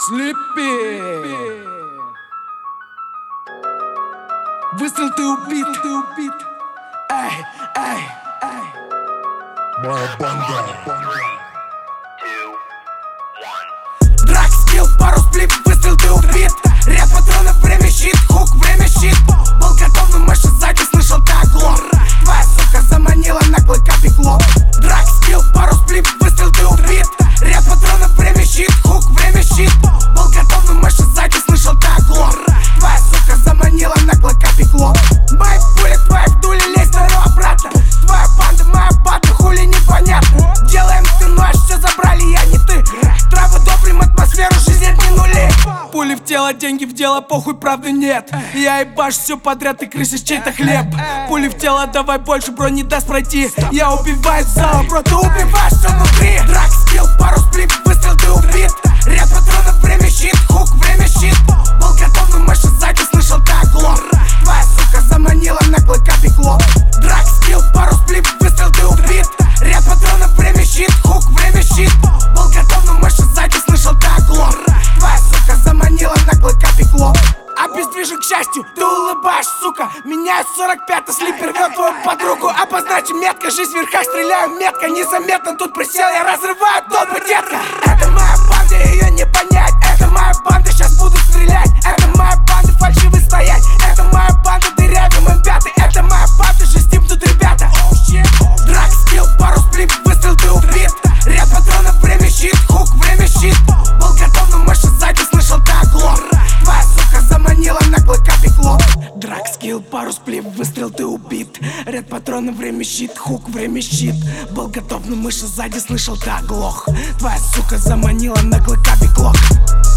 Слипи. Выстрел, ты убит. Эй, эй, эй. Моя банда. Драк, скилл, пару сплип, выстрел, ты убит. Ряд патронов, время щит, хук, время щит. Был готов, но мыши сзади, слышал так глох. Твоя сука заманила наглый копиклоп. Драк, скилл, пару сплип, выстрел, ты убит. Ряд патронов, время щит, хук, время щит. Был готов, но мыши сзади, слышал так глох. Твоя сука заманила наглый копиклоп. Мои пули, твои вдули, лезь дорогу обратно. Твоя банда, моя банда, хули непонятно. Делаем ты ночь, все забрали, я не ты. Травы добрым, атмосферу, жизнь нули. Пули в тело, деньги в дело, похуй, правды нет. Я ебашь все подряд, ты крысишь чей-то хлеб. Пули в тело, давай больше, бро, не даст пройти. Я убиваю зал, бро, ты убиваешь все внутри. Драк, скилл, пару сплип, выстрел, ты убит. Ряд патронов, время щит, хук, время щит. Был готов, но мыши сзади, слышал так глох. Твоя сука заманила наглый копиклоп. Драк, скилл, пару сплип, выстрел, ты убит. Ряд патронов, время щит, хук, время щит. Был готов, но мыши сзади, слышал так глох. Твоя сука заманила наглый копиклоп. Обездвижен, к счастью, ты улыбаешь, сука. Меняю 45-й, слипер рвет твою подругу. Обозначим метко, жизнь в верхах, стреляю метко. Незаметно тут присел, я разрываю толпы, детка. Это моя банда, ее не понять. Это моя банда, сейчас буду стрелять. Это моя банда, фальшивый стоять. Это моя банда, дырявим им пятый. Это моя банда, жестим тут ребята. Драк, скилл, пару сплип, выстрел, ты убит. Ряд патронов, время щит, хук, время щит. Был готов, но мыши сзади, слышал так глох. Твоя сука заманила наглый копиклоп. Драк, скилл, пару сплип, выстрел, ты убит. Ряд патронов, время щит, хук, время щит. Был готов, но мыши сзади, слышал так глох. Твоя сука заманила наглый копиклоп.